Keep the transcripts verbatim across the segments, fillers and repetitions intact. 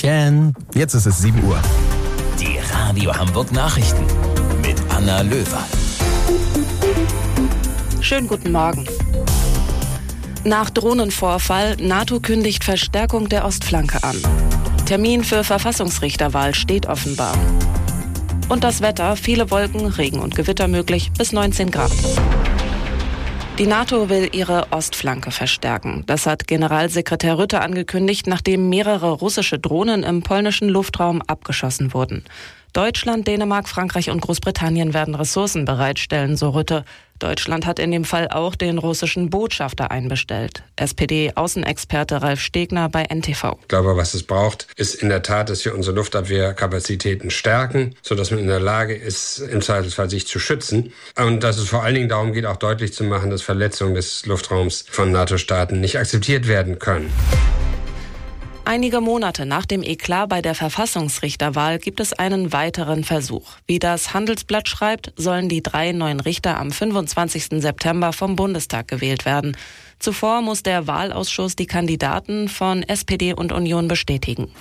Hallöchen, jetzt ist es sieben Uhr. Die Radio Hamburg Nachrichten mit Anna Löwer. Schönen guten Morgen. Nach Drohnenvorfall, NATO kündigt Verstärkung der Ostflanke an. Termin für Verfassungsrichterwahl steht offenbar. Und das Wetter, viele Wolken, Regen und Gewitter möglich, bis neunzehn Grad. Die NATO will ihre Ostflanke verstärken. Das hat Generalsekretär Rutte angekündigt, nachdem mehrere russische Drohnen im polnischen Luftraum abgeschossen wurden. Deutschland, Dänemark, Frankreich und Großbritannien werden Ressourcen bereitstellen, so Rutte. Deutschland hat in dem Fall auch den russischen Botschafter einbestellt. S P D-Außenexperte Ralf Stegner bei N T V. Ich glaube, was es braucht, ist in der Tat, dass wir unsere Luftabwehrkapazitäten stärken, sodass man in der Lage ist, im Zweifelsfall sich zu schützen. Und dass es vor allen Dingen darum geht, auch deutlich zu machen, dass Verletzungen des Luftraums von NATO-Staaten nicht akzeptiert werden können. Einige Monate nach dem Eklat bei der Verfassungsrichterwahl gibt es einen weiteren Versuch. Wie das Handelsblatt schreibt, sollen die drei neuen Richter am fünfundzwanzigsten September vom Bundestag gewählt werden. Zuvor muss der Wahlausschuss die Kandidaten von S P D und Union bestätigen.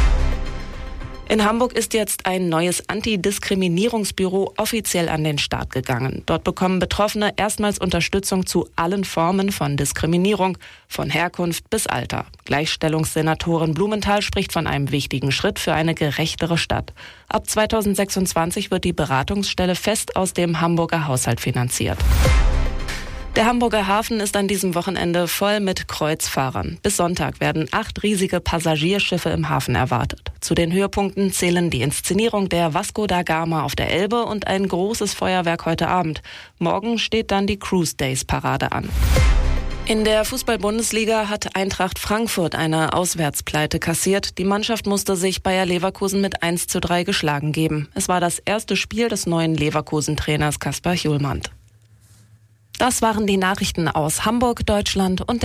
In Hamburg ist jetzt ein neues Antidiskriminierungsbüro offiziell an den Start gegangen. Dort bekommen Betroffene erstmals Unterstützung zu allen Formen von Diskriminierung, von Herkunft bis Alter. Gleichstellungssenatorin Blumenthal spricht von einem wichtigen Schritt für eine gerechtere Stadt. Ab zweitausendsechsundzwanzig wird die Beratungsstelle fest aus dem Hamburger Haushalt finanziert. Der Hamburger Hafen ist an diesem Wochenende voll mit Kreuzfahrern. Bis Sonntag werden acht riesige Passagierschiffe im Hafen erwartet. Zu den Höhepunkten zählen die Inszenierung der Vasco da Gama auf der Elbe und ein großes Feuerwerk heute Abend. Morgen steht dann die Cruise Days Parade an. In der Fußball-Bundesliga hat Eintracht Frankfurt eine Auswärtspleite kassiert. Die Mannschaft musste sich Bayer Leverkusen mit eins zu drei geschlagen geben. Es war das erste Spiel des neuen Leverkusen-Trainers Kaspar Hjulmand. Das waren die Nachrichten aus Hamburg, Deutschland und der